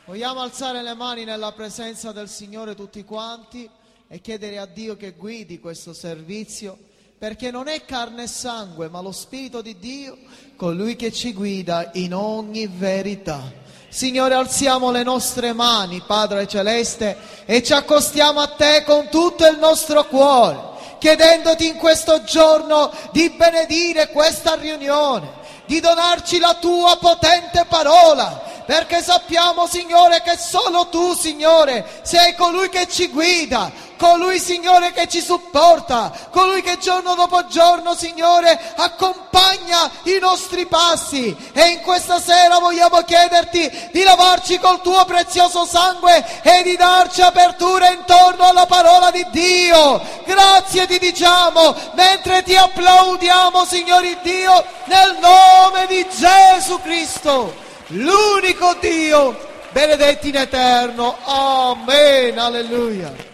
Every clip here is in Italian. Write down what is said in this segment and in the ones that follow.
Vogliamo alzare le mani nella presenza del Signore tutti quanti e chiedere a Dio che guidi questo servizio, perché non è carne e sangue, ma lo Spirito di Dio, colui che ci guida in ogni verità. Signore, alziamo le nostre mani, Padre Celeste, e ci accostiamo a Te con tutto il nostro cuore, chiedendoti in questo giorno di benedire questa riunione, di donarci la Tua potente parola, perché sappiamo, Signore, che solo Tu, Signore, sei colui che ci guida, colui, Signore, che ci supporta, colui che giorno dopo giorno, Signore, accompagna i nostri passi. E in questa sera vogliamo chiederti di lavarci col Tuo prezioso sangue e di darci apertura intorno alla parola di Dio. Grazie ti diciamo mentre ti applaudiamo, Signore Dio, nel nome di Gesù Cristo, l'unico Dio, benedetti in eterno. Amen. Alleluia.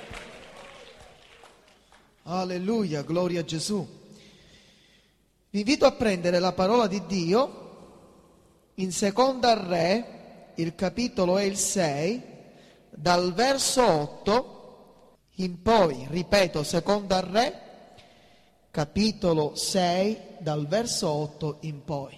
Alleluia, gloria a Gesù. Vi invito a prendere la parola di Dio in Seconda Re, il capitolo è il 6, dal verso 8 in poi. Ripeto, Seconda Re, capitolo 6, dal verso 8 in poi.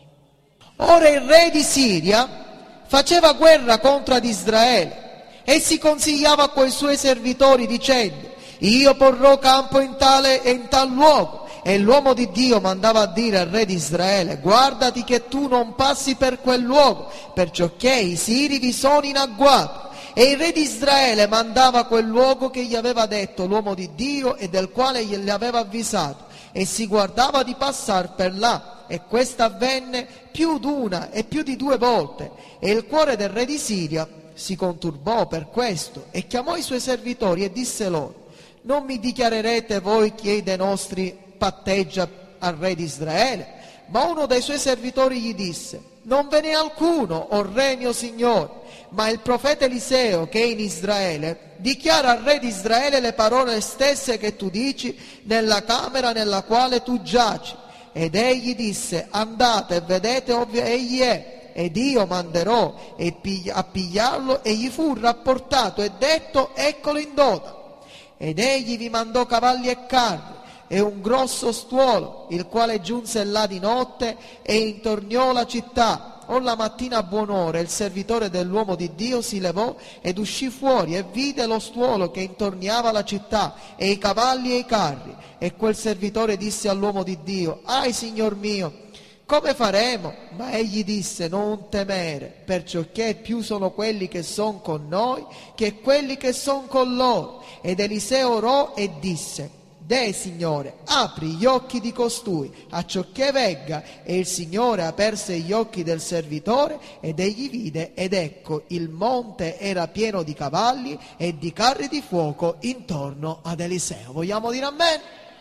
Ora il re di Siria faceva guerra contro ad Israele e si consigliava coi suoi servitori dicendo: io porrò campo in tale e in tal luogo. E l'uomo di Dio mandava a dire al re di Israele: guardati che tu non passi per quel luogo, perciò che i siri vi sono in agguato. E il re di Israele mandava a quel luogo che gli aveva detto l'uomo di Dio e del quale gli aveva avvisato, e si guardava di passar per là. E questo avvenne più d'una e più di 2 volte. E il cuore del re di Siria si conturbò per questo, e chiamò i suoi servitori e disse loro: non mi dichiarerete voi chi dei nostri patteggia al re di Israele? Ma uno dei suoi servitori gli disse: non ve n'è alcuno, o re mio signore, ma il profeta Eliseo che è in Israele dichiara al re di Israele le parole stesse che tu dici nella camera nella quale tu giaci. Ed egli disse: andate e vedete ovvio egli è, ed io manderò a pigliarlo. E gli fu rapportato e detto: eccolo in dote. Ed egli vi mandò cavalli e carri e un grosso stuolo, il quale giunse là di notte e intorniò la città. O la mattina a buon'ora il servitore dell'uomo di Dio si levò ed uscì fuori e vide lo stuolo che intorniava la città e i cavalli e i carri. E quel servitore disse all'uomo di Dio: ahi, signor mio, come faremo? Ma egli disse: non temere, perciò che più sono quelli che sono con noi che quelli che sono con loro. Ed Eliseo orò e disse: Deh, Signore, apri gli occhi di costui, acciò che vegga. E il Signore aperse gli occhi del servitore, ed egli vide, ed ecco, il monte era pieno di cavalli e di carri di fuoco intorno ad Eliseo. Vogliamo dire amen?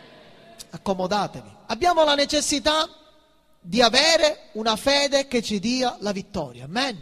Accomodatevi. Abbiamo la necessità di avere una fede che ci dia la vittoria, amen?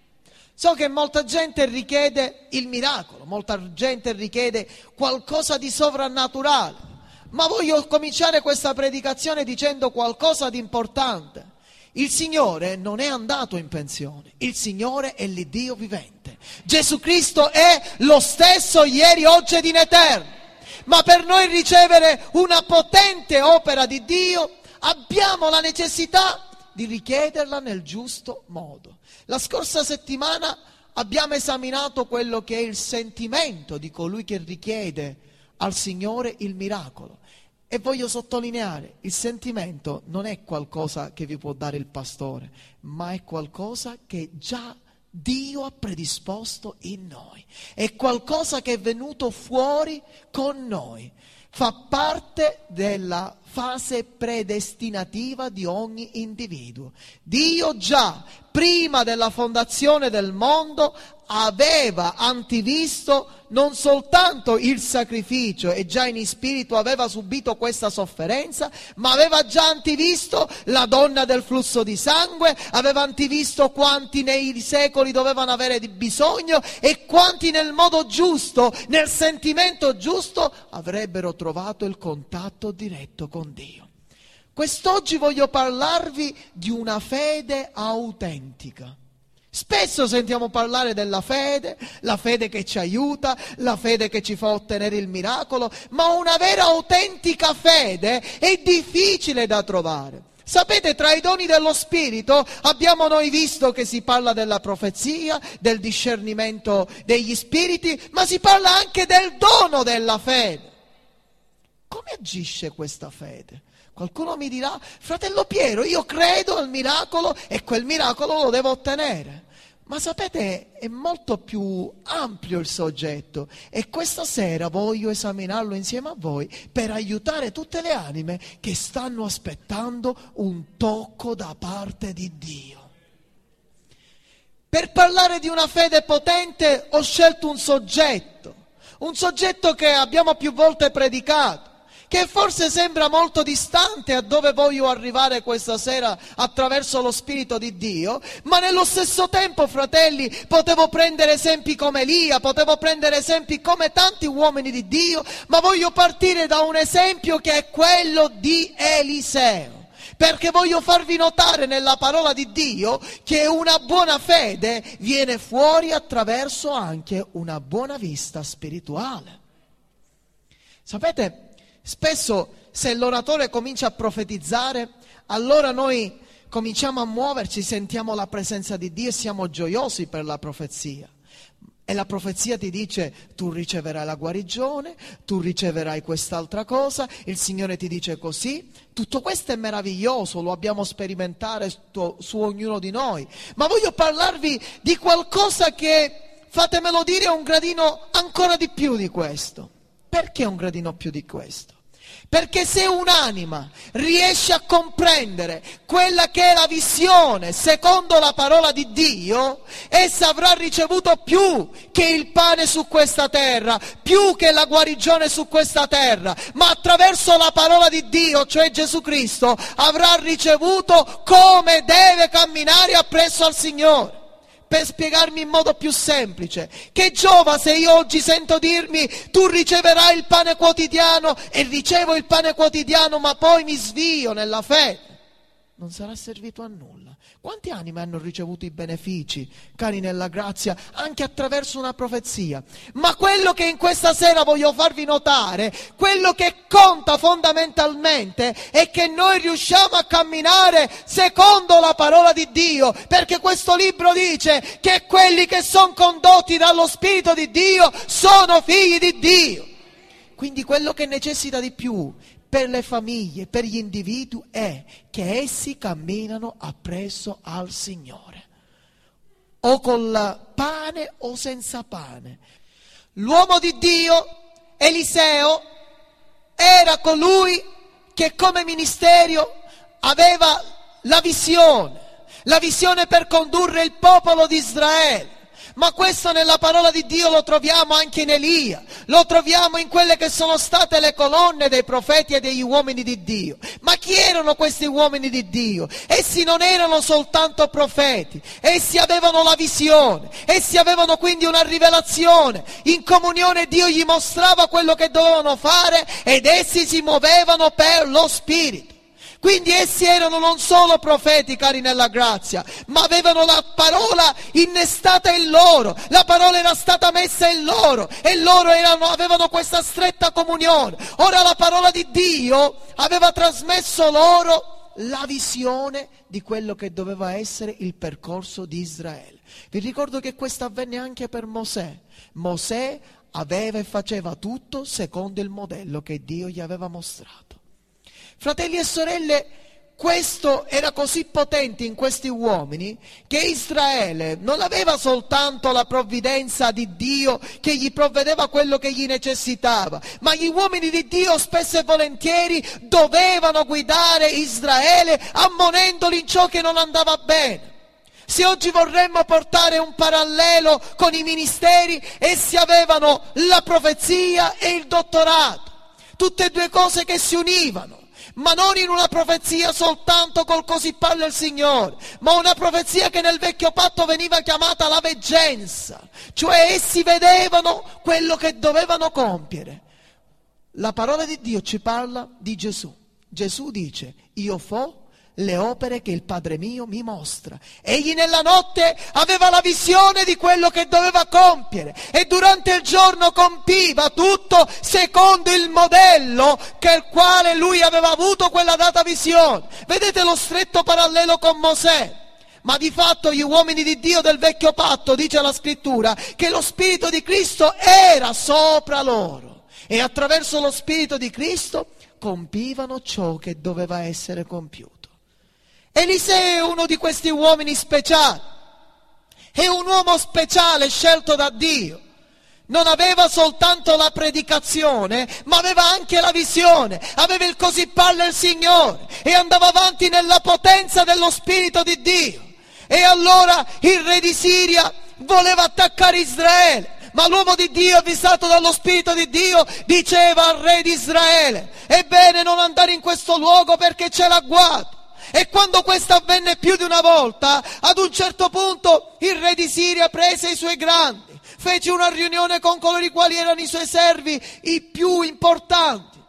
So che molta gente richiede il miracolo, molta gente richiede qualcosa di sovrannaturale, ma voglio cominciare questa predicazione dicendo qualcosa di importante. Il Signore non è andato in pensione, il Signore è l'Iddio vivente. Gesù Cristo è lo stesso ieri, oggi ed in eterno. Ma per noi ricevere una potente opera di Dio abbiamo la necessità di richiederla nel giusto modo. La scorsa settimana abbiamo esaminato quello che è il sentimento di colui che richiede al Signore il miracolo. E voglio sottolineare, il sentimento non è qualcosa che vi può dare il pastore, ma è qualcosa che già Dio ha predisposto in noi. È qualcosa che è venuto fuori con noi. Fa parte della fase predestinativa di ogni individuo. Dio già, prima della fondazione del mondo, aveva antivisto non soltanto il sacrificio e già in spirito aveva subito questa sofferenza, ma aveva già antivisto la donna del flusso di sangue, aveva antivisto quanti nei secoli dovevano avere di bisogno e quanti nel modo giusto, nel sentimento giusto, avrebbero trovato il contatto diretto con Dio. Quest'oggi voglio parlarvi di una fede autentica. Spesso sentiamo parlare della fede, la fede che ci aiuta, la fede che ci fa ottenere il miracolo, ma una vera autentica fede è difficile da trovare. Sapete, tra i doni dello Spirito abbiamo noi visto che si parla della profezia, del discernimento degli spiriti, ma si parla anche del dono della fede. Come agisce questa fede? Qualcuno mi dirà: fratello Piero, io credo al miracolo e quel miracolo lo devo ottenere. Ma sapete, è molto più ampio il soggetto e questa sera voglio esaminarlo insieme a voi per aiutare tutte le anime che stanno aspettando un tocco da parte di Dio. Per parlare di una fede potente ho scelto un soggetto che abbiamo più volte predicato, che forse sembra molto distante a dove voglio arrivare questa sera attraverso lo Spirito di Dio, ma nello stesso tempo, fratelli, potevo prendere esempi come Elia, potevo prendere esempi come tanti uomini di Dio, ma voglio partire da un esempio che è quello di Eliseo, perché voglio farvi notare nella parola di Dio che una buona fede viene fuori attraverso anche una buona vista spirituale. Sapete, spesso se l'oratore comincia a profetizzare, allora noi cominciamo a muoverci, sentiamo la presenza di Dio e siamo gioiosi per la profezia. E la profezia ti dice: tu riceverai la guarigione, tu riceverai quest'altra cosa, il Signore ti dice così. Tutto questo è meraviglioso, lo abbiamo sperimentato su ognuno di noi. Ma voglio parlarvi di qualcosa che, fatemelo dire, è un gradino ancora di più di questo. Perché un gradino più di questo? Perché se un'anima riesce a comprendere quella che è la visione secondo la parola di Dio, essa avrà ricevuto più che il pane su questa terra, più che la guarigione su questa terra, ma attraverso la parola di Dio, cioè Gesù Cristo, avrà ricevuto come deve camminare appresso al Signore. Per spiegarmi in modo più semplice, che giova se io oggi sento dirmi: tu riceverai il pane quotidiano, e ricevo il pane quotidiano ma poi mi svio nella fede? Non sarà servito a nulla. Quante anime hanno ricevuto i benefici, cari nella grazia, anche attraverso una profezia? Ma quello che in questa sera voglio farvi notare, quello che conta fondamentalmente, è che noi riusciamo a camminare secondo la parola di Dio, perché questo libro dice che quelli che sono condotti dallo Spirito di Dio sono figli di Dio. Quindi quello che necessita di più per le famiglie, per gli individui, è che essi camminano appresso al Signore, o col pane o senza pane. L'uomo di Dio, Eliseo, era colui che come ministero aveva la visione per condurre il popolo di Israele. Ma questo nella parola di Dio lo troviamo anche in Elia, lo troviamo in quelle che sono state le colonne dei profeti e degli uomini di Dio. Ma chi erano questi uomini di Dio? Essi non erano soltanto profeti, essi avevano la visione, essi avevano quindi una rivelazione. In comunione Dio gli mostrava quello che dovevano fare ed essi si muovevano per lo Spirito. Quindi essi erano non solo profeti, cari nella grazia, ma avevano la parola innestata in loro, la parola era stata messa in loro e loro avevano questa stretta comunione. Ora la parola di Dio aveva trasmesso loro la visione di quello che doveva essere il percorso di Israele. Vi ricordo che questo avvenne anche per Mosè. Mosè aveva e faceva tutto secondo il modello che Dio gli aveva mostrato. Fratelli e sorelle, questo era così potente in questi uomini che Israele non aveva soltanto la provvidenza di Dio che gli provvedeva quello che gli necessitava, ma gli uomini di Dio spesso e volentieri dovevano guidare Israele ammonendoli in ciò che non andava bene. Se oggi vorremmo portare un parallelo con i ministeri, essi avevano la profezia e il dottorato, tutte e due cose che si univano. Ma non in una profezia soltanto col così parla il Signore, ma una profezia che nel vecchio patto veniva chiamata la veggenza, cioè essi vedevano quello che dovevano compiere. La parola di Dio ci parla di Gesù. Gesù dice: io fo le opere che il Padre mio mi mostra. Egli nella notte aveva la visione di quello che doveva compiere e durante il giorno compiva tutto secondo il modello che il quale lui aveva avuto quella data visione. Vedete lo stretto parallelo con Mosè? Ma di fatto gli uomini di Dio del vecchio patto, dice la scrittura, che lo Spirito di Cristo era sopra loro e attraverso lo Spirito di Cristo compivano ciò che doveva essere compiuto. Eliseo è uno di questi uomini speciali, è un uomo speciale scelto da Dio. Non aveva soltanto la predicazione, ma aveva anche la visione, aveva il così parla il Signore e andava avanti nella potenza dello Spirito di Dio. E allora il re di Siria voleva attaccare Israele, ma l'uomo di Dio, avvisato dallo Spirito di Dio, diceva al re di Israele: è bene non andare in questo luogo perché c'è l'agguato. E quando questo avvenne più di una volta, ad un certo punto il re di Siria prese i suoi grandi, fece una riunione con coloro i quali erano i suoi servi, i più importanti,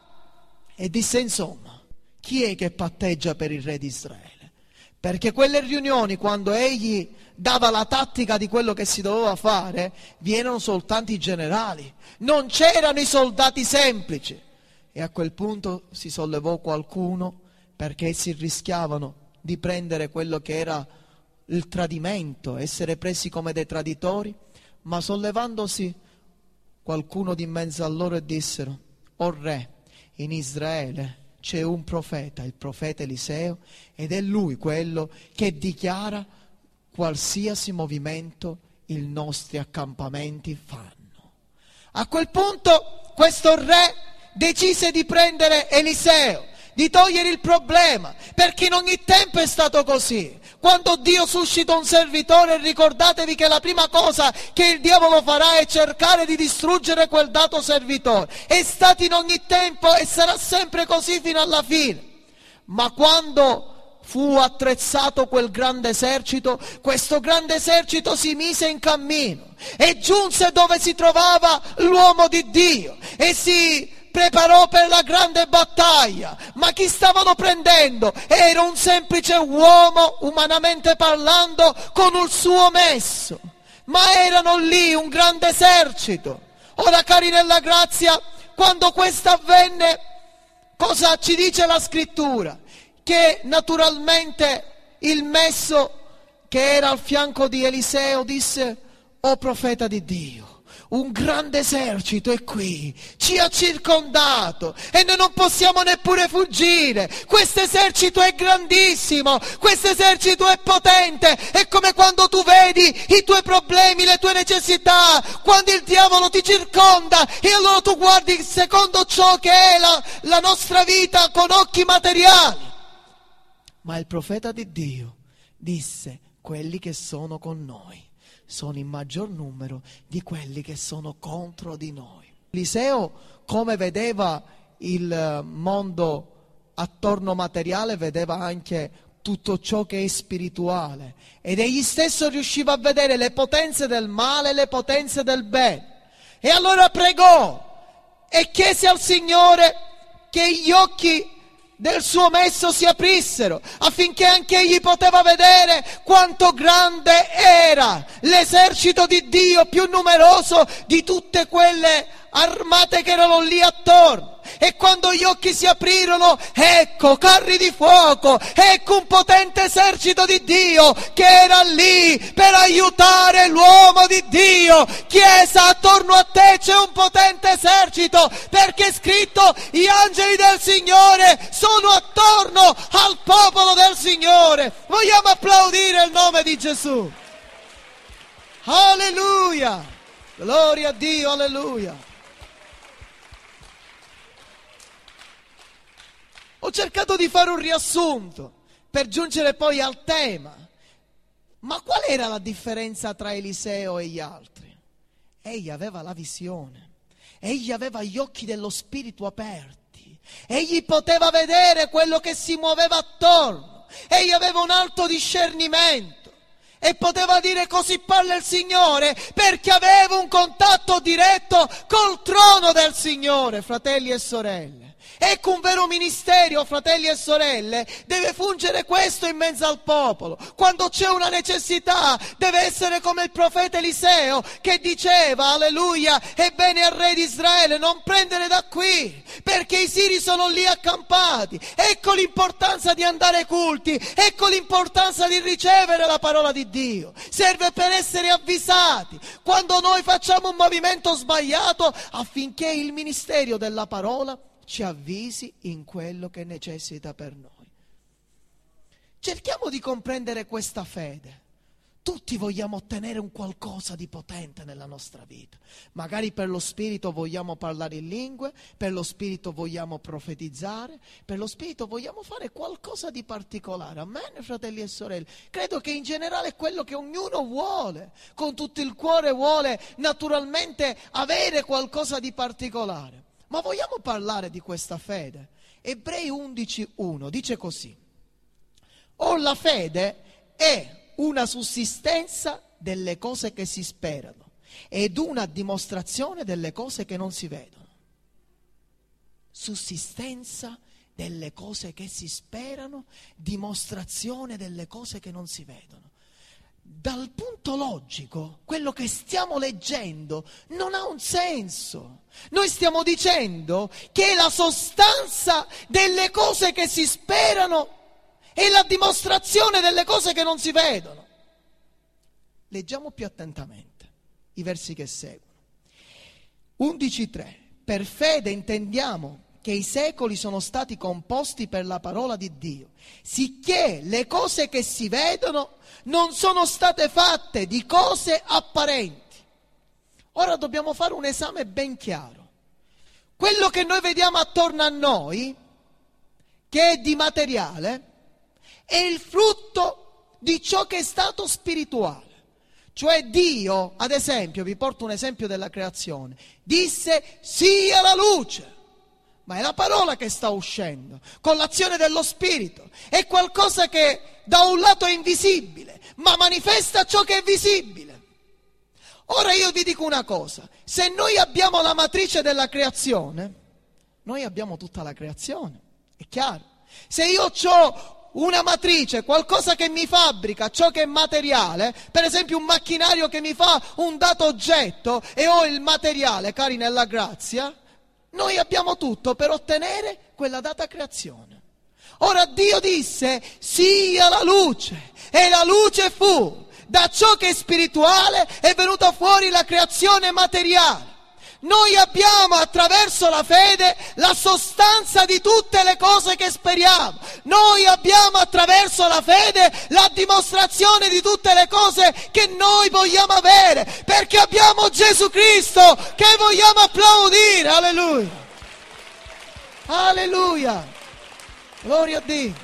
e disse: insomma, chi è che patteggia per il re di Israele? Perché quelle riunioni, quando egli dava la tattica di quello che si doveva fare, vi erano soltanto i generali, non c'erano i soldati semplici. E a quel punto si sollevò qualcuno, perché essi rischiavano di prendere quello che era il tradimento, essere presi come dei traditori, ma sollevandosi qualcuno di mezzo a loro e dissero: o re, in Israele c'è un profeta, il profeta Eliseo, ed è lui quello che dichiara qualsiasi movimento i nostri accampamenti fanno. A quel punto questo re decise di prendere Eliseo, di togliere il problema, perché in ogni tempo è stato così. Quando Dio suscita un servitore, ricordatevi che la prima cosa che il diavolo farà è cercare di distruggere quel dato servitore. È stato in ogni tempo e sarà sempre così fino alla fine. Ma quando fu attrezzato quel grande esercito, questo grande esercito si mise in cammino e giunse dove si trovava l'uomo di Dio e si preparò per la grande battaglia. Ma chi stavano prendendo? Era un semplice uomo, umanamente parlando, con il suo messo, ma erano lì un grande esercito. Ora, cari nella grazia, quando questo avvenne, cosa ci dice la scrittura? Che naturalmente il messo che era al fianco di Eliseo disse: o profeta di Dio, un grande esercito è qui, ci ha circondato e noi non possiamo neppure fuggire. Questo esercito è grandissimo, questo esercito è potente. È come quando tu vedi i tuoi problemi, le tue necessità, quando il diavolo ti circonda e allora tu guardi secondo ciò che è la nostra vita con occhi materiali. Ma il profeta di Dio disse: quelli che sono con noi sono in maggior numero di quelli che sono contro di noi. Eliseo, come vedeva il mondo attorno materiale, vedeva anche tutto ciò che è spirituale, ed egli stesso riusciva a vedere le potenze del male e le potenze del bene. E allora pregò e chiese al Signore che gli occhi del suo messo si aprissero, affinché anche egli poteva vedere quanto grande era l'esercito di Dio, più numeroso di tutte quelle armate che erano lì attorno. E quando gli occhi si aprirono, ecco carri di fuoco, ecco un potente esercito di Dio che era lì per aiutare l'uomo di Dio. Chiesa, attorno a te c'è un potente esercito, perché è scritto: gli angeli del Signore sono attorno al popolo del Signore. Vogliamo applaudire il nome di Gesù? Alleluia, gloria a Dio, alleluia. Ho cercato di fare un riassunto per giungere poi al tema. Ma qual era la differenza tra Eliseo e gli altri? Egli aveva la visione, egli aveva gli occhi dello spirito aperti, egli poteva vedere quello che si muoveva attorno, egli aveva un alto discernimento e poteva dire: così parla il Signore, perché aveva un contatto diretto col trono del Signore, fratelli e sorelle. Ecco, un vero ministero, fratelli e sorelle, deve fungere questo in mezzo al popolo. Quando c'è una necessità, deve essere come il profeta Eliseo che diceva, alleluia, ebbene al re di Israele, non prendere da qui, perché i siri sono lì accampati. Ecco l'importanza di andare ai culti, ecco l'importanza di ricevere la parola di Dio. Serve per essere avvisati quando noi facciamo un movimento sbagliato, affinché il ministero della parola ci avvisi in quello che necessita per noi. Cerchiamo di comprendere questa fede. Tutti vogliamo ottenere un qualcosa di potente nella nostra vita. Magari per lo Spirito vogliamo parlare in lingue, per lo Spirito vogliamo profetizzare, per lo Spirito vogliamo fare qualcosa di particolare. Amen, fratelli e sorelle? Credo che in generale è quello che ognuno vuole, con tutto il cuore vuole naturalmente avere qualcosa di particolare. Ma vogliamo parlare di questa fede? Ebrei 11:1 dice così: «Or la fede è una sussistenza delle cose che si sperano ed una dimostrazione delle cose che non si vedono». Sussistenza delle cose che si sperano, dimostrazione delle cose che non si vedono. Dal punto logico, quello che stiamo leggendo non ha un senso. Noi stiamo dicendo che la sostanza delle cose che si sperano è la dimostrazione delle cose che non si vedono. Leggiamo più attentamente i versi che seguono. 11:3. Per fede intendiamo che i secoli sono stati composti per la parola di Dio, sicché le cose che si vedono non sono state fatte di cose apparenti. Ora dobbiamo fare un esame ben chiaro. Quello che noi vediamo attorno a noi, che è di materiale, è il frutto di ciò che è stato spirituale. Cioè Dio, ad esempio, vi porto un esempio della creazione, disse sia la luce. Ma è la parola che sta uscendo, con l'azione dello Spirito. È qualcosa che da un lato è invisibile, ma manifesta ciò che è visibile. Ora io vi dico una cosa, se noi abbiamo la matrice della creazione, noi abbiamo tutta la creazione, è chiaro. Se io ho una matrice, qualcosa che mi fabbrica ciò che è materiale, per esempio un macchinario che mi fa un dato oggetto e ho il materiale, cari nella grazia, noi abbiamo tutto per ottenere quella data creazione. Ora Dio disse sia la luce e la luce fu. Da ciò che è spirituale è venuta fuori la creazione materiale. Noi abbiamo attraverso la fede la sostanza di tutte le cose che speriamo. Noi abbiamo attraverso la fede la dimostrazione di tutte le cose che noi vogliamo avere, perché abbiamo Gesù Cristo che vogliamo applaudire. Alleluia. Alleluia. Gloria a Dio.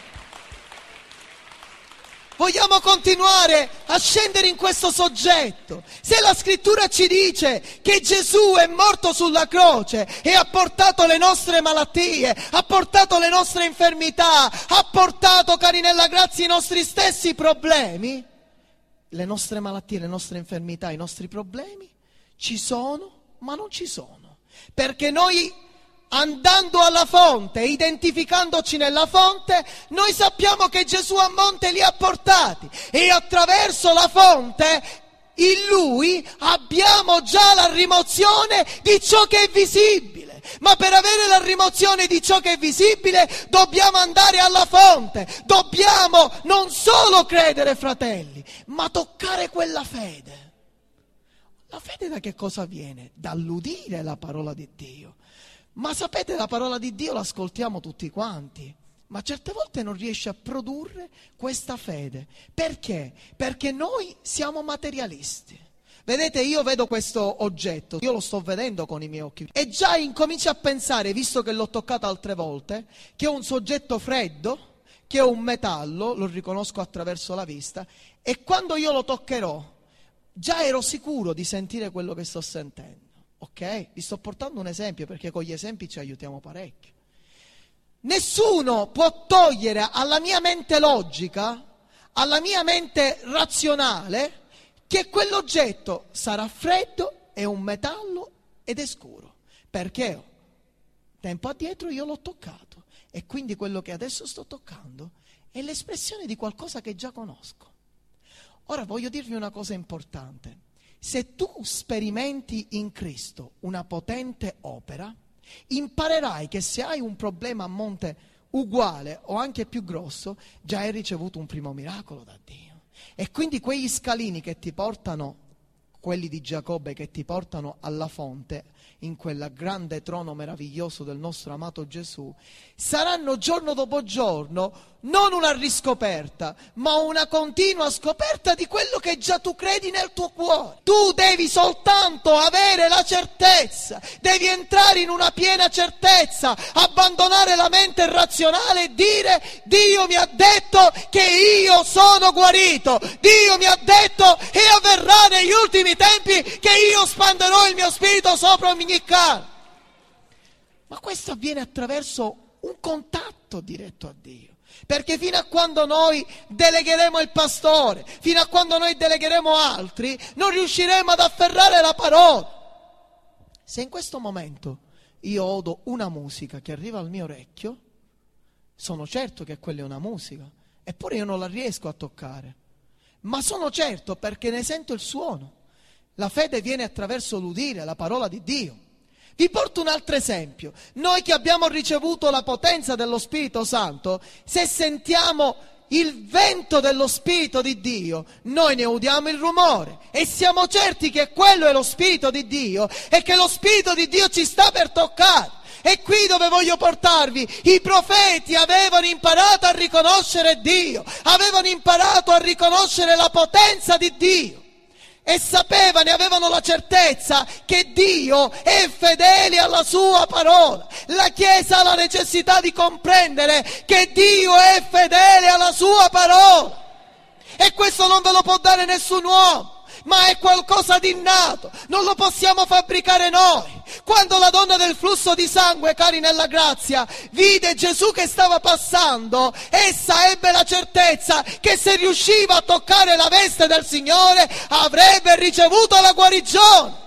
Vogliamo continuare a scendere in questo soggetto. Se la scrittura ci dice che Gesù è morto sulla croce e ha portato le nostre malattie, ha portato le nostre infermità, ha portato, cari nella grazia, i nostri stessi problemi, le nostre malattie, le nostre infermità, i nostri problemi ci sono, ma non ci sono. Perché noi, andando alla fonte, identificandoci nella fonte, noi sappiamo che Gesù a monte li ha portati e attraverso la fonte in Lui abbiamo già la rimozione di ciò che è visibile. Ma per avere la rimozione di ciò che è visibile dobbiamo andare alla fonte, dobbiamo non solo credere, fratelli, ma toccare quella fede. La fede da che cosa viene? Dall'udire la parola di Dio. Ma sapete, la parola di Dio l'ascoltiamo tutti quanti, ma certe volte non riesce a produrre questa fede. Perché? Perché noi siamo materialisti. Vedete, io vedo questo oggetto, io lo sto vedendo con i miei occhi e già incomincio a pensare, visto che l'ho toccato altre volte, che è un soggetto freddo, che è un metallo, lo riconosco attraverso la vista, e quando io lo toccherò, già ero sicuro di sentire quello che sto sentendo. Ok? Vi sto portando un esempio perché con gli esempi ci aiutiamo parecchio. Nessuno può togliere alla mia mente logica, alla mia mente razionale, che quell'oggetto sarà freddo, è un metallo ed è scuro. Perché? tempo addietro io l'ho toccato e quindi quello che adesso sto toccando è l'espressione di qualcosa che già conosco. Ora voglio dirvi una cosa importante. Se tu sperimenti in Cristo una potente opera, imparerai che se hai un problema a monte uguale o anche più grosso, già hai ricevuto un primo miracolo da Dio. E quindi quegli scalini che ti portano, quelli di Giacobbe che ti portano alla fonte, in quel grande trono meraviglioso del nostro amato Gesù, saranno giorno dopo giorno non una riscoperta, ma una continua scoperta di quello che già tu credi nel tuo cuore. Tu devi soltanto avere la certezza, devi entrare in una piena certezza, abbandonare la mente razionale e dire: Dio mi ha detto che io sono guarito, Dio mi ha detto e avverrà negli ultimi tempi che io spanderò il mio spirito sopra ogni carne. Ma questo avviene attraverso un contatto diretto a Dio. Perché fino a quando noi delegheremo il pastore, fino a quando noi delegheremo altri, non riusciremo ad afferrare la parola. Se in questo momento io odo una musica che arriva al mio orecchio, sono certo che quella è una musica, eppure io non la riesco a toccare. Ma sono certo perché ne sento il suono. La fede viene attraverso l'udire la parola di Dio. Vi porto un altro esempio. Noi che abbiamo ricevuto la potenza dello Spirito Santo, se sentiamo il vento dello Spirito di Dio, noi ne udiamo il rumore e siamo certi che quello è lo Spirito di Dio e che lo Spirito di Dio ci sta per toccare. E qui dove voglio portarvi: i profeti avevano imparato a riconoscere Dio, avevano imparato a riconoscere la potenza di Dio. E sapevano e avevano la certezza che Dio è fedele alla sua parola. La Chiesa ha la necessità di comprendere che Dio è fedele alla sua parola. E questo non ve lo può dare nessun uomo, ma è qualcosa di innato, non lo possiamo fabbricare noi. Quando la donna del flusso di sangue, cari nella grazia, vide Gesù che stava passando, essa ebbe la certezza che se riusciva a toccare la veste del Signore avrebbe ricevuto la guarigione.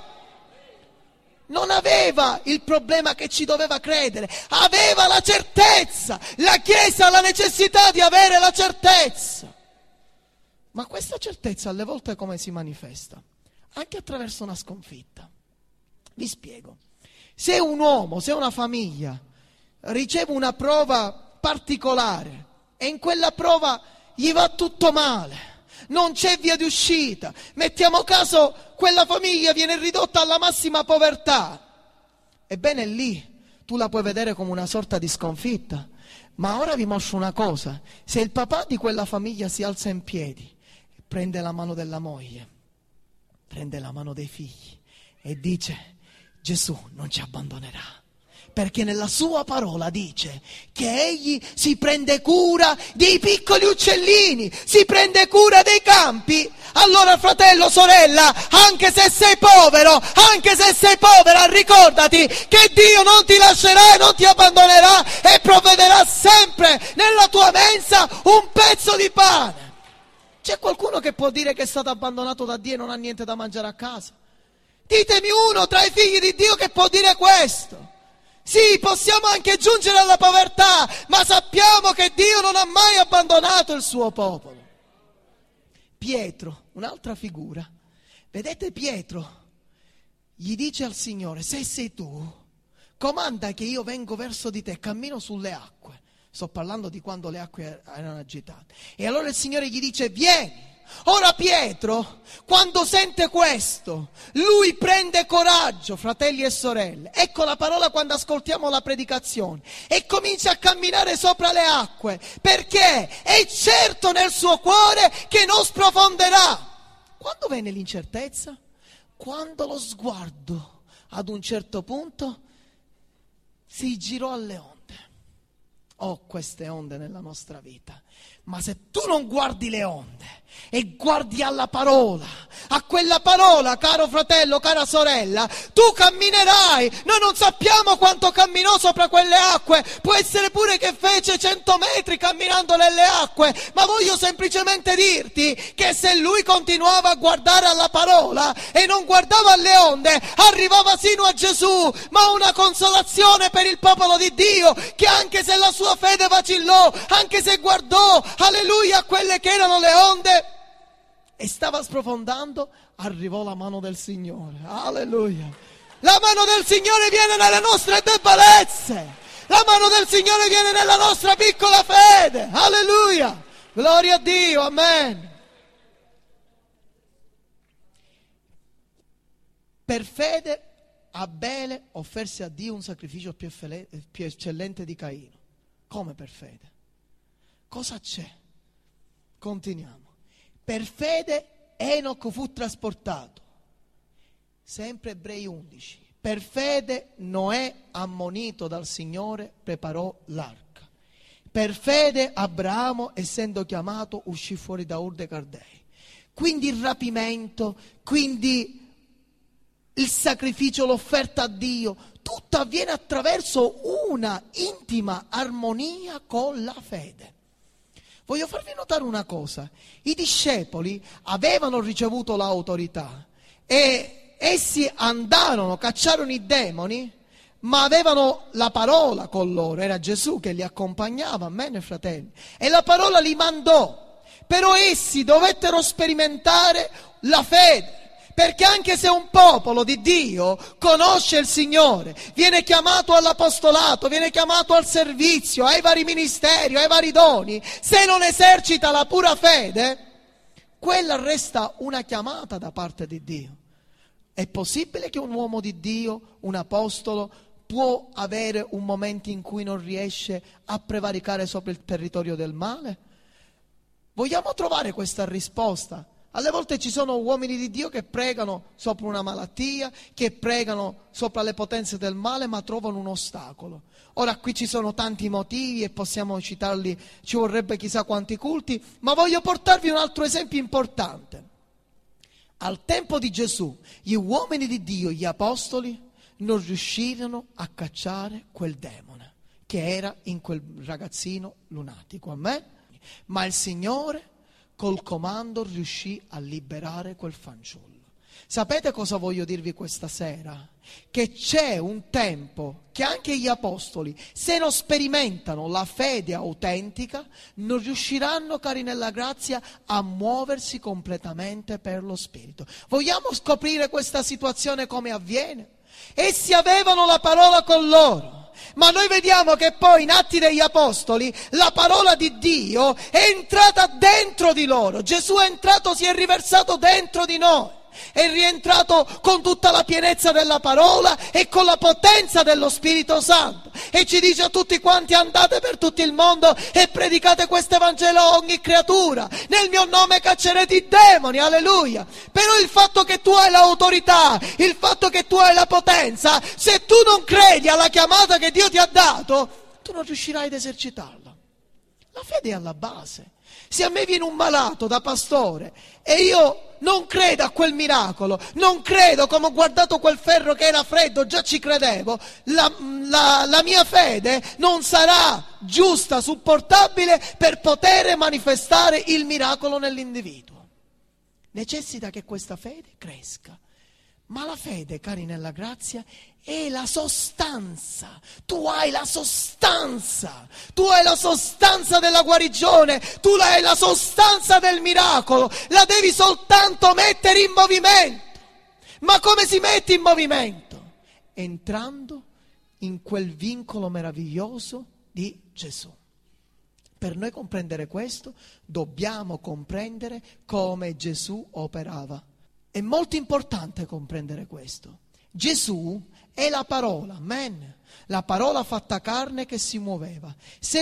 Non aveva il problema che ci doveva credere, aveva la certezza. La Chiesa ha la necessità di avere la certezza. Ma questa certezza alle volte come si manifesta? Anche attraverso una sconfitta. Vi spiego. Se un uomo, se una famiglia riceve una prova particolare e in quella prova gli va tutto male, non c'è via di uscita, mettiamo caso quella famiglia viene ridotta alla massima povertà, ebbene lì tu la puoi vedere come una sorta di sconfitta. Ma ora vi mostro una cosa: se il papà di quella famiglia si alza in piedi, prende la mano della moglie, prende la mano dei figli e dice: Gesù non ci abbandonerà, perché nella sua parola dice che egli si prende cura dei piccoli uccellini, si prende cura dei campi. Allora fratello, sorella, anche se sei povero, anche se sei povera, ricordati che Dio non ti lascerà e non ti abbandonerà e provvederà sempre nella tua mensa un pezzo di pane. C'è qualcuno che può dire che è stato abbandonato da Dio e non ha niente da mangiare a casa? Ditemi uno tra i figli di Dio che può dire questo. Sì, possiamo anche giungere alla povertà, ma sappiamo che Dio non ha mai abbandonato il suo popolo. Pietro, un'altra figura. Vedete Pietro? Gli dice al Signore: se sei tu, comanda che io vengo verso di te, cammino sulle acque. Sto parlando di quando le acque erano agitate. E allora il Signore gli dice: vieni. Ora Pietro, quando sente questo, lui prende coraggio, fratelli e sorelle. Ecco la parola quando ascoltiamo la predicazione. E comincia a camminare sopra le acque, perché è certo nel suo cuore che non sprofonderà. Quando venne l'incertezza? Quando lo sguardo ad un certo punto si girò alle onde. queste onde nella nostra vita. Ma se tu non guardi le onde e guardi alla parola, a quella parola, caro fratello, cara sorella, tu camminerai. Noi non sappiamo quanto camminò sopra quelle acque, può essere pure che fece 100 metri camminando nelle acque, ma voglio semplicemente dirti che se lui continuava a guardare alla parola e non guardava alle onde, arrivava sino a Gesù. Ma una consolazione per il popolo di Dio, che anche se la sua fede vacillò, anche se guardò, alleluia, a quelle che erano le onde e stava sprofondando, arrivò la mano del Signore. Alleluia. La mano del Signore viene nelle nostre debolezze. La mano del Signore viene nella nostra piccola fede. Alleluia. Gloria a Dio. Amen. Per fede Abele offerse a Dio un sacrificio più eccellente di Caino. Come per fede? Cosa c'è? Continuiamo. Per fede Enoch fu trasportato. Sempre Ebrei 11. Per fede Noè, ammonito dal Signore, preparò l'arca. Per fede Abramo, essendo chiamato, uscì fuori da Ur dei Caldei. Quindi il rapimento, quindi il sacrificio, l'offerta a Dio, tutto avviene attraverso una intima armonia con la fede. Voglio farvi notare una cosa: i discepoli avevano ricevuto l'autorità e essi andarono, cacciarono i demoni, ma avevano la parola con loro, era Gesù che li accompagnava, amen fratelli, e la parola li mandò, però essi dovettero sperimentare la fede. Perché anche se un popolo di Dio conosce il Signore, viene chiamato all'apostolato, viene chiamato al servizio, ai vari ministeri, ai vari doni, se non esercita la pura fede, quella resta una chiamata da parte di Dio. È possibile che un uomo di Dio, un apostolo, può avere un momento in cui non riesce a prevaricare sopra il territorio del male? Vogliamo trovare questa risposta. Alle volte ci sono uomini di Dio che pregano sopra una malattia, che pregano sopra le potenze del male, ma trovano un ostacolo. Ora qui ci sono tanti motivi e possiamo citarli, ci vorrebbe chissà quanti culti, ma voglio portarvi un altro esempio importante. Al tempo di Gesù, gli uomini di Dio, gli apostoli, non riuscirono a cacciare quel demone che era in quel ragazzino lunatico. Amen? Ma il Signore col comando riuscì a liberare quel fanciullo. Sapete cosa voglio dirvi questa sera? Che c'è un tempo che anche gli apostoli, se non sperimentano la fede autentica, non riusciranno, cari nella grazia, a muoversi completamente per lo Spirito. Vogliamo scoprire questa situazione come avviene? Essi avevano la parola con loro. Ma noi vediamo che poi in Atti degli Apostoli la parola di Dio è entrata dentro di loro. Gesù è entrato, si è riversato dentro di noi. È rientrato con tutta la pienezza della parola e con la potenza dello Spirito Santo. E ci dice a tutti quanti: andate per tutto il mondo e predicate questo Evangelo a ogni creatura. Nel mio nome caccerete i demoni, alleluia. Però il fatto che tu hai l'autorità, il fatto che tu hai la potenza, se tu non credi alla chiamata che Dio ti ha dato, tu non riuscirai ad esercitarla. La fede è alla base. Se a me viene un malato da pastore e io non credo a quel miracolo, non credo, come ho guardato quel ferro che era freddo, già ci credevo, la mia fede non sarà giusta, supportabile per poter manifestare il miracolo nell'individuo. Necessita che questa fede cresca. Ma la fede, cari nella grazia, è la sostanza. Tu hai la sostanza. Tu hai la sostanza della guarigione. Tu hai la sostanza del miracolo. La devi soltanto mettere in movimento. Ma come si mette in movimento? Entrando in quel vincolo meraviglioso di Gesù. Per noi comprendere questo, dobbiamo comprendere come Gesù operava. È molto importante comprendere questo. Gesù è la parola, amen. La parola fatta carne che si muoveva.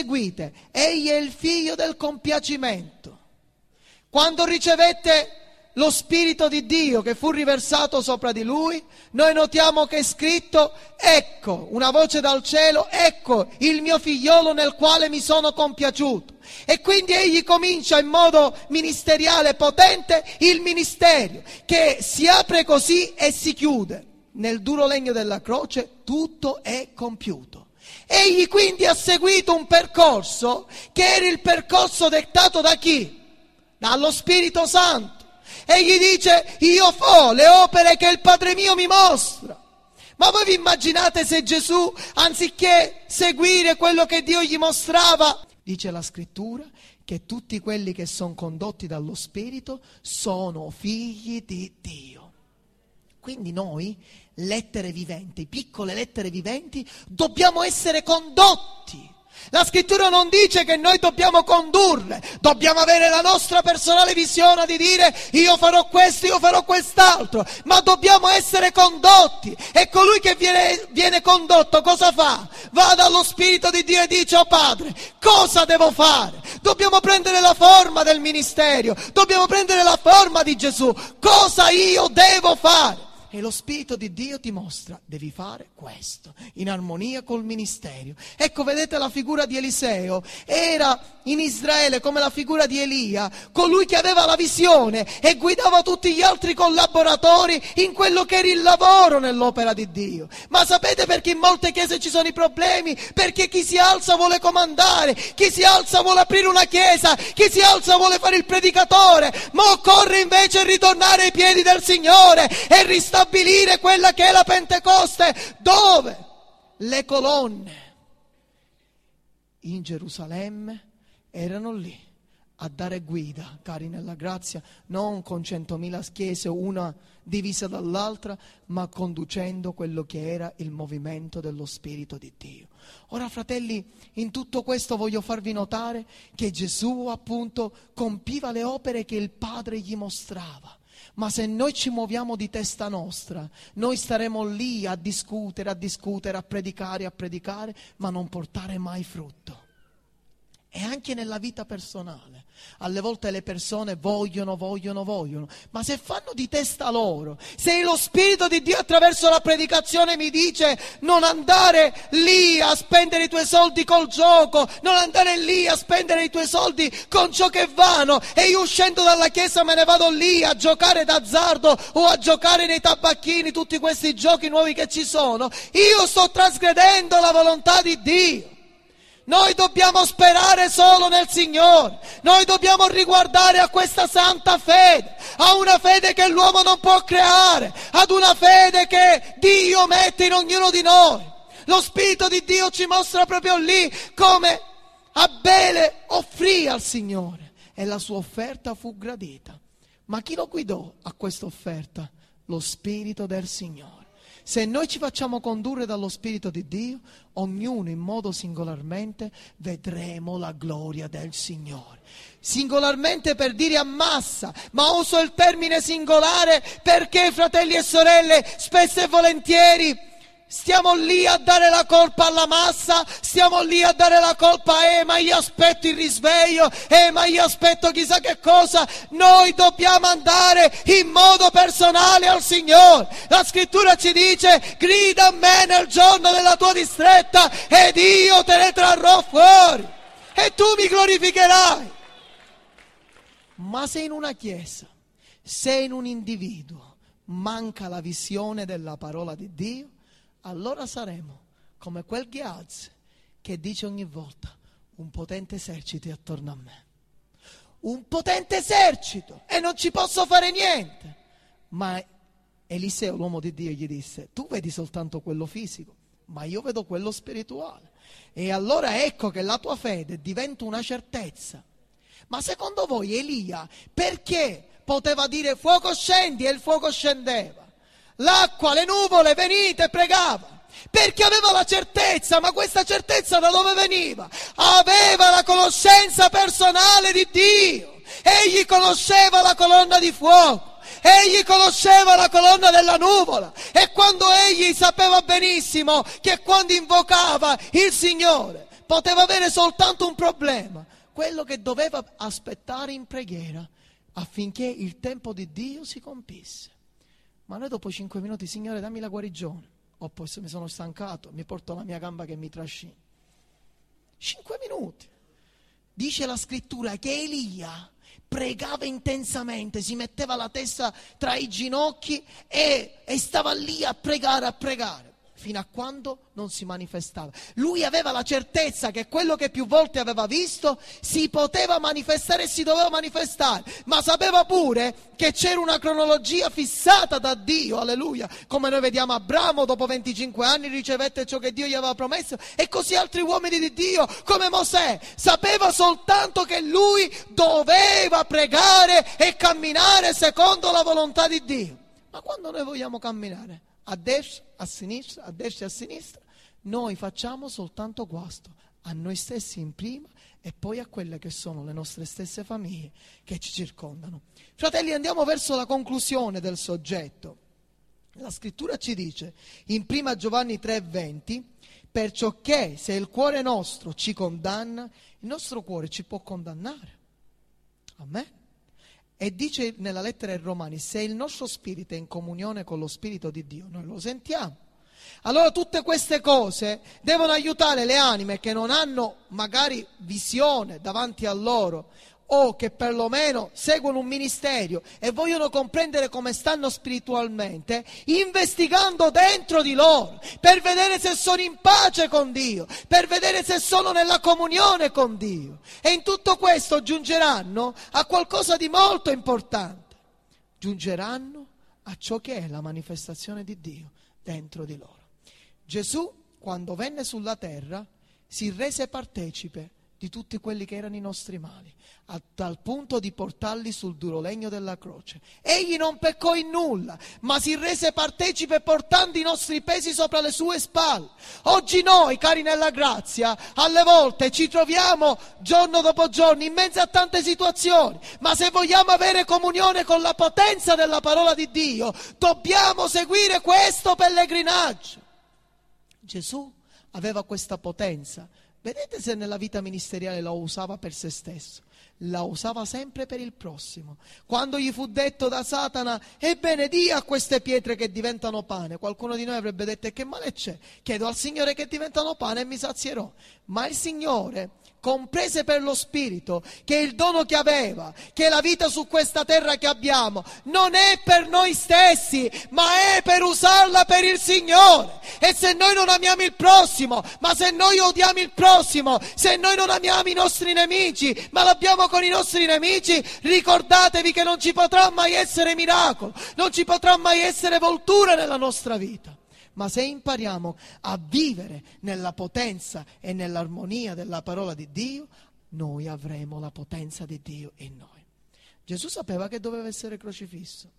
Seguite, egli è il figlio del compiacimento. Quando ricevette lo Spirito di Dio che fu riversato sopra di lui, noi notiamo che è scritto: ecco, una voce dal cielo, ecco il mio figliolo nel quale mi sono compiaciuto. E quindi egli comincia in modo ministeriale potente il ministero, che si apre così e si chiude. Nel duro legno della croce tutto è compiuto. Egli quindi ha seguito un percorso che era il percorso dettato da chi? Dallo Spirito Santo. Egli dice: io fo le opere che il Padre mio mi mostra. Ma voi vi immaginate se Gesù, anziché seguire quello che Dio gli mostrava, dice la Scrittura che tutti quelli che sono condotti dallo Spirito sono figli di Dio. Quindi noi, lettere viventi, piccole lettere viventi, dobbiamo essere condotti. La Scrittura non dice che noi dobbiamo condurle, dobbiamo avere la nostra personale visione di dire: io farò questo, io farò quest'altro, ma dobbiamo essere condotti. E colui che viene condotto cosa fa? Va dallo Spirito di Dio e dice: oh Padre, cosa devo fare? Dobbiamo prendere la forma del ministero, dobbiamo prendere la forma di Gesù. Cosa io devo fare? E lo Spirito di Dio ti mostra: devi fare questo, in armonia col ministero. Ecco, vedete, la figura di Eliseo era in Israele come la figura di Elia, colui che aveva la visione e guidava tutti gli altri collaboratori in quello che era il lavoro nell'opera di Dio. Ma sapete perché in molte chiese ci sono i problemi? Perché chi si alza vuole comandare, chi si alza vuole aprire una chiesa, chi si alza vuole fare il predicatore, ma occorre invece ritornare ai piedi del Signore e ristabilire quella che è la Pentecoste, dove le colonne in Gerusalemme erano lì a dare guida, cari nella grazia, non con 100.000 chiese, una divisa dall'altra, ma conducendo quello che era il movimento dello Spirito di Dio. Ora, fratelli, in tutto questo voglio farvi notare che Gesù appunto compiva le opere che il Padre gli mostrava. Ma se noi ci muoviamo di testa nostra, noi staremo lì a discutere, a predicare, ma non portare mai frutto. E anche nella vita personale, alle volte le persone vogliono, ma se fanno di testa loro, se lo Spirito di Dio attraverso la predicazione mi dice: non andare lì a spendere i tuoi soldi col gioco, non andare lì a spendere i tuoi soldi con ciò che vanno, e io uscendo dalla chiesa me ne vado lì a giocare d'azzardo o a giocare nei tabacchini, tutti questi giochi nuovi che ci sono, io sto trasgredendo la volontà di Dio. Noi dobbiamo sperare solo nel Signore, noi dobbiamo riguardare a questa santa fede, a una fede che l'uomo non può creare, ad una fede che Dio mette in ognuno di noi. Lo Spirito di Dio ci mostra proprio lì come Abele offrì al Signore e la sua offerta fu gradita. Ma chi lo guidò a questa offerta? Lo Spirito del Signore. Se noi ci facciamo condurre dallo Spirito di Dio, ognuno in modo singolarmente vedremo la gloria del Signore. Singolarmente per dire a massa, ma uso il termine singolare perché, fratelli e sorelle, spesso e volentieri stiamo lì a dare la colpa alla massa, stiamo lì a dare la colpa, ma io aspetto il risveglio, ma io aspetto chissà che cosa. Noi dobbiamo andare in modo personale al Signore. La Scrittura ci dice: grida a me nel giorno della tua distretta ed io te ne trarrò fuori e tu mi glorificherai. Ma se in una chiesa, se in un individuo manca la visione della parola di Dio, allora saremo come quel Gehazi che dice ogni volta: un potente esercito è attorno a me, un potente esercito, e non ci posso fare niente. Ma Eliseo, l'uomo di Dio, gli disse: tu vedi soltanto quello fisico, ma io vedo quello spirituale. E allora ecco che la tua fede diventa una certezza. Ma secondo voi Elia perché poteva dire fuoco scendi e il fuoco scendeva? L'acqua, le nuvole, venite, pregava. Perché aveva la certezza, ma questa certezza da dove veniva? Aveva la conoscenza personale di Dio. Egli conosceva la colonna di fuoco, egli conosceva la colonna della nuvola, e quando egli sapeva benissimo che quando invocava il Signore poteva avere soltanto un problema, quello che doveva aspettare in preghiera affinché il tempo di Dio si compisse. Ma noi dopo 5 minuti, Signore, dammi la guarigione. O poi se mi sono stancato, mi porto la mia gamba che mi trascina. 5 minuti. Dice la scrittura che Elia pregava intensamente, si metteva la testa tra i ginocchi e stava lì a pregare, fino a quando non si manifestava. Lui aveva la certezza che quello che più volte aveva visto si poteva manifestare e si doveva manifestare, ma sapeva pure che c'era una cronologia fissata da Dio, alleluia, come noi vediamo Abramo dopo 25 anni ricevette ciò che Dio gli aveva promesso, e così altri uomini di Dio come Mosè. Sapeva soltanto che lui doveva pregare e camminare secondo la volontà di Dio. Ma quando noi vogliamo camminare a destra, a sinistra, a destra e a sinistra, noi facciamo soltanto guasto a noi stessi in prima e poi a quelle che sono le nostre stesse famiglie che ci circondano. Fratelli, andiamo verso la conclusione del soggetto. La scrittura ci dice in 1 Giovanni 3,20: perciò che se il cuore nostro ci condanna, il nostro cuore ci può condannare. Amen. E dice nella lettera ai Romani: se il nostro spirito è in comunione con lo Spirito di Dio, noi lo sentiamo. Allora tutte queste cose devono aiutare le anime che non hanno magari visione davanti a loro, o che perlomeno seguono un ministero e vogliono comprendere come stanno spiritualmente, investigando dentro di loro per vedere se sono in pace con Dio, per vedere se sono nella comunione con Dio. E in tutto questo giungeranno a qualcosa di molto importante: giungeranno a ciò che è la manifestazione di Dio dentro di loro. Gesù, quando venne sulla terra, si rese partecipe di tutti quelli che erano i nostri mali, a tal punto di portarli sul duro legno della croce. Egli non peccò in nulla, ma si rese partecipe portando i nostri pesi sopra le sue spalle. Oggi noi, cari nella grazia, alle volte ci troviamo giorno dopo giorno in mezzo a tante situazioni, ma se vogliamo avere comunione con la potenza della parola di Dio, dobbiamo seguire questo pellegrinaggio. Gesù aveva questa potenza. Vedete se nella vita ministeriale la usava per se stesso, la usava sempre per il prossimo. Quando gli fu detto da Satana: ebbene, di a queste pietre che diventano pane, qualcuno di noi avrebbe detto: e che male c'è? Chiedo al Signore che diventano pane e mi sazierò. Ma il Signore comprese per lo Spirito che il dono che aveva, che la vita su questa terra che abbiamo, non è per noi stessi, ma è per usarla per il Signore. E se noi non amiamo il prossimo, ma se noi odiamo il prossimo, se noi non amiamo i nostri nemici, ma l'abbiamo con i nostri nemici, ricordatevi che non ci potrà mai essere miracolo, non ci potrà mai essere voltura nella nostra vita. Ma se impariamo a vivere nella potenza e nell'armonia della parola di Dio, noi avremo la potenza di Dio in noi. Gesù sapeva che doveva essere crocifisso.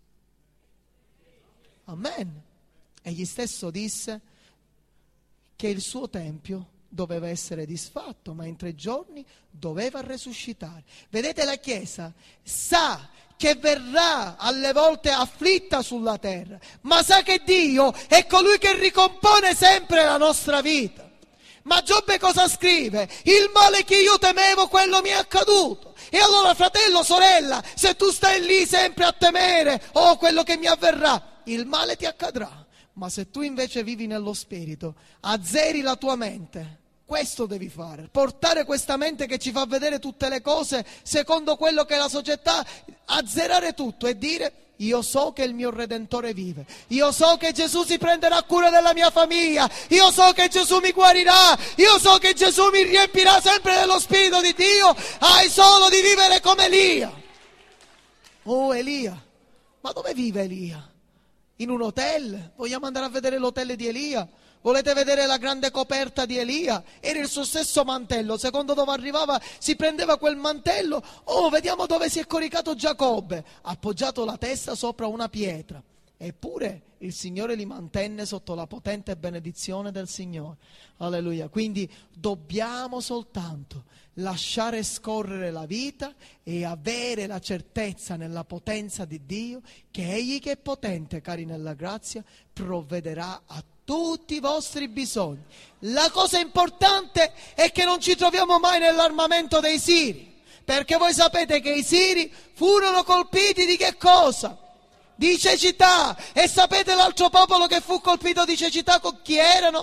Amen. Egli stesso disse che il suo tempio doveva essere disfatto, ma in 3 giorni doveva resuscitare. Vedete, la Chiesa sa che verrà alle volte afflitta sulla terra, ma sa che Dio è colui che ricompone sempre la nostra vita. Ma Giobbe cosa scrive? Il male che io temevo, quello mi è accaduto. E allora, fratello, sorella, se tu stai lì sempre a temere, oh, quello che mi avverrà, il male ti accadrà. Ma se tu invece vivi nello Spirito, azzeri la tua mente. Questo devi fare, portare questa mente che ci fa vedere tutte le cose secondo quello che è la società, azzerare tutto e dire: io so che il mio Redentore vive, io so che Gesù si prenderà cura della mia famiglia, io so che Gesù mi guarirà, io so che Gesù mi riempirà sempre dello Spirito di Dio. Hai solo di vivere come Elia. Oh, Elia, ma dove vive Elia? In un hotel? Vogliamo andare a vedere l'hotel di Elia? Volete vedere la grande coperta di Elia? Era il suo stesso mantello. Secondo dove arrivava si prendeva quel mantello. Oh, vediamo dove si è coricato Giacobbe, appoggiato la testa sopra una pietra. Eppure il Signore li mantenne sotto la potente benedizione del Signore. Alleluia. Quindi dobbiamo soltanto lasciare scorrere la vita e avere la certezza nella potenza di Dio che Egli, che è potente, cari nella grazia, provvederà a tutti i vostri bisogni. La cosa importante è che non ci troviamo mai nell'armamento dei siri, Perché voi sapete che i Siri furono colpiti di che cosa? Di cecità. E sapete l'altro popolo che fu colpito di cecità con chi erano?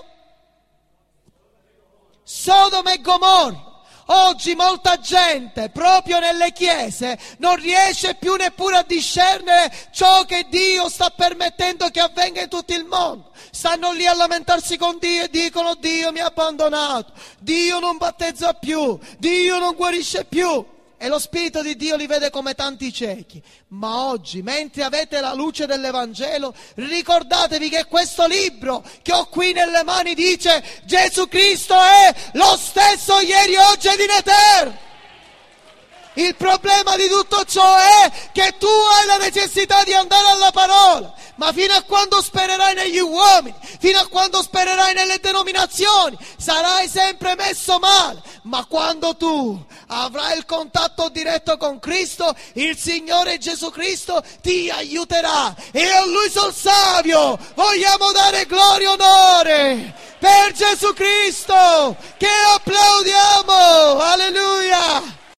Sodoma e Gomorra. Oggi molta gente, proprio nelle chiese, non riesce più neppure a discernere ciò che Dio sta permettendo che avvenga in tutto il mondo. Stanno lì a lamentarsi con Dio e dicono: Dio mi ha abbandonato, Dio non battezza più, Dio non guarisce più. E lo Spirito di Dio li vede come tanti ciechi. Ma oggi, mentre avete la luce dell'Evangelo, ricordatevi che questo libro che ho qui nelle mani dice: Gesù Cristo è lo stesso ieri, oggi ed in eterno. Il problema di tutto ciò è che tu hai la necessità di andare alla parola, ma fino a quando spererai negli uomini, fino a quando spererai nelle denominazioni, sarai sempre messo male. Ma quando tu avrai il contatto diretto con Cristo, il Signore Gesù Cristo ti aiuterà. E a Lui sol savio vogliamo dare gloria e onore per Gesù Cristo, che applaudiamo.